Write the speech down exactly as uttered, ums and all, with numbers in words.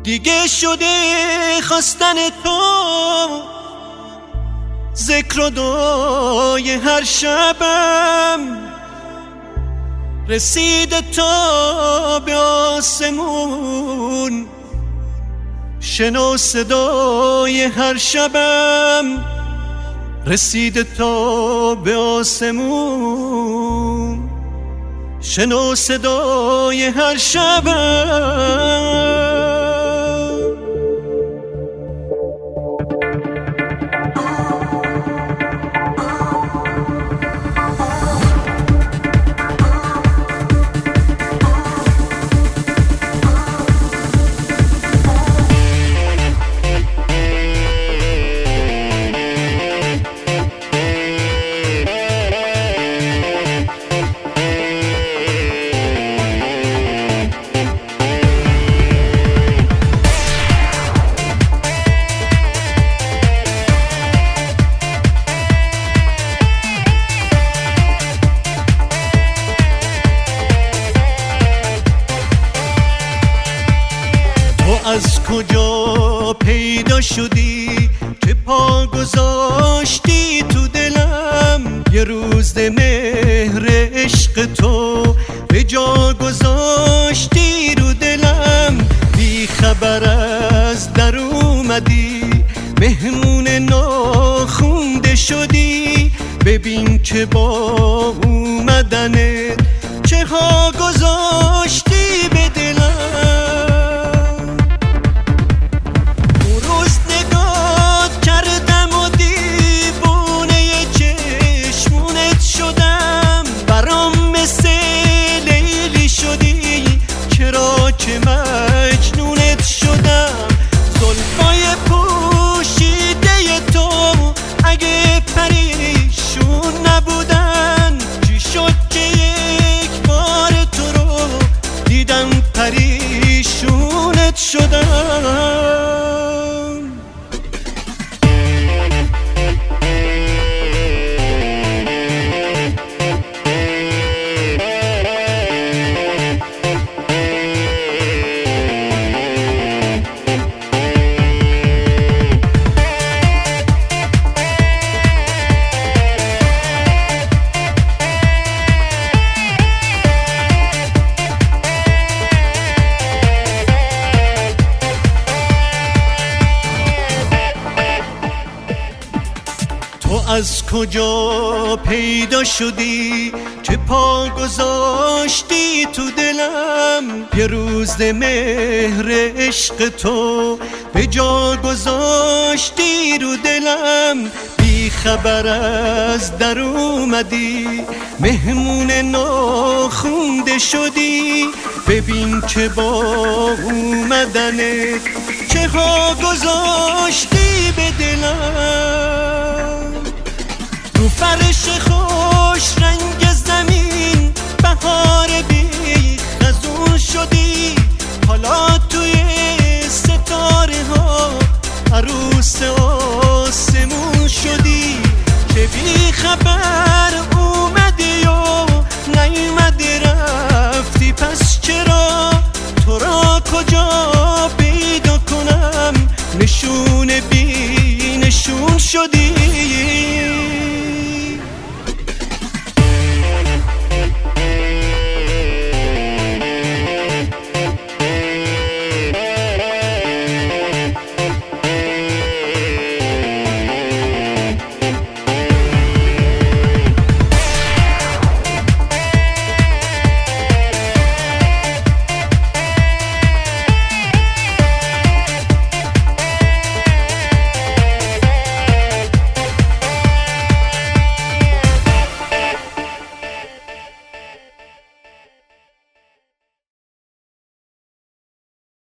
دیگه شده خواستن تو ذکر و دعای هر شبم، رسیده تا به آسمون شنو صدای هر شبم، رسیده تا به آسمون شنو صدای هر شبم. از کجا پیدا شدی که پا گذاشتی تو دلم، یه روز مهر عشق تو به جا گذاشتی رو دلم، بی خبر از در اومدی مهمون ناخونده شدی، ببین که با اومدنت چه ها گذاشتی به دلم. که مجنونت شدم، زلفای پوشیده تو اگه پریشون نبودن، چی شد که یک بار تو رو دیدم پریشونت شدم. تو از کجا پیدا شدی که پا گذاشتی تو دلم، یه روز مهر عشق تو به جا گذاشتی رو دلم، بی خبر از در اومدی مهمون ناخونده شدی، ببین که با اومدنت چه ها گذاشتی به دلم. رو فرش خوش رنگ زمین بهار